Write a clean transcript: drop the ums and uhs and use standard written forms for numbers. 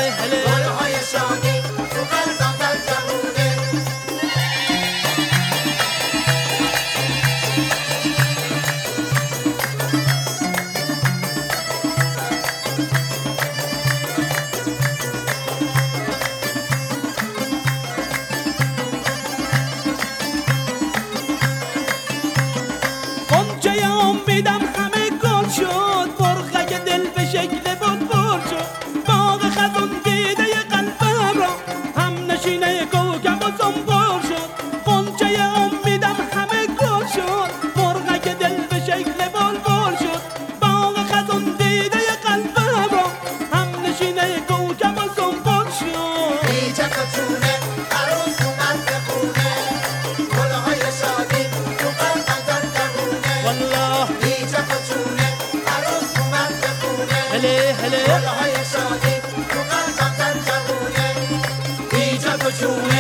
هله گلهای شادی تو قلبم در جوونه. غنچه امیدم همه گل شد، مرغک دل به شکل بلبل شد. باغ خزان دیده قلبم را هم نشینه کوکب و سنبل شد. غنچه امیدم همه گل شد، مرغک دل به شکل بلبل شد. باغ خزان دیده قلبم را هم نشینه کوکب و سنبل شد. ایجک و چونه عروس اومد به خونه، گلهای شادی تو قلبم در جوونه. والله ایجک و چونه عروس اومد به خونه، هله هله گلهای شادی تو قلبم در جوونه. ایجک و چونه